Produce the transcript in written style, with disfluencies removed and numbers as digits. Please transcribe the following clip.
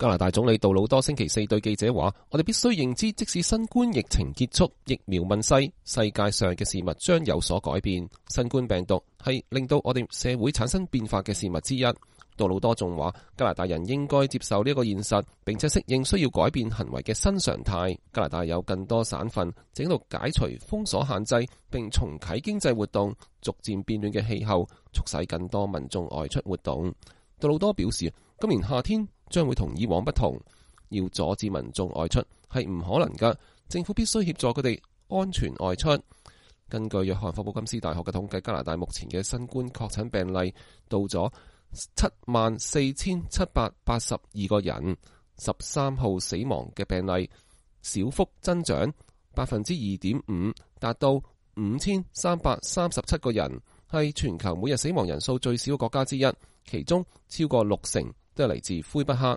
加拿大總理杜魯多星期四對記者話：我哋必須認知，即使新冠疫情結束，疫苗問世，世界上嘅事物將有所改變。新冠病毒係令到我哋社會產生變化嘅事物之一。杜魯多仲話：加拿大人應該接受呢一個現實，並且適應需要改變行為嘅新常態。加拿大有更多省份正喺度解除封鎖限制，並重啟經濟活動。逐漸變暖嘅氣候促使更多民眾外出活動。杜魯多表示，今年夏天將會同以往不同，要阻止民眾外出係唔可能㗎，政府必須協助佢哋安全外出。根據約翰霍普金斯大學嘅統計，加拿大目前嘅新冠確診病例到咗74,782個人，13號死亡嘅病例小幅增長2.5%，達到5337個人，係全球每日死亡人數最少嘅國家之一，其中超過60%都係嚟自魁北克。